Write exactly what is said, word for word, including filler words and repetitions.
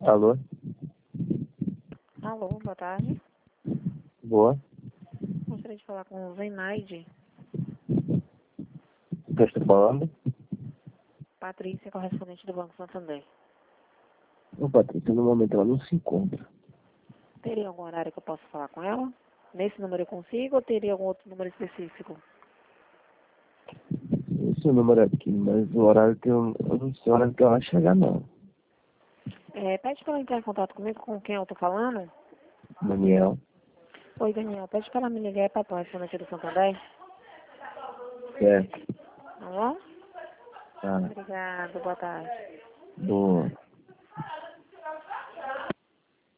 Alô? Alô, boa tarde. Boa. Gostaria de falar com o Zenaide. O que eu estou falando? Patrícia, correspondente do Banco Santander. Ô, Patrícia, no momento ela não se encontra. Teria algum horário que eu possa falar com ela? Nesse número eu consigo ou teria algum outro número específico? Esse é o número aqui, mas o horário que eu, eu não sei o horário que ela vai chegar, não. É, pede para ela entrar em contato comigo, com quem eu tô falando. Daniel. Oi, Daniel, pede para ela me ligar para a correspondente do Santander. Certo. Tá bom? Tá. Obrigada, boa tarde. Boa.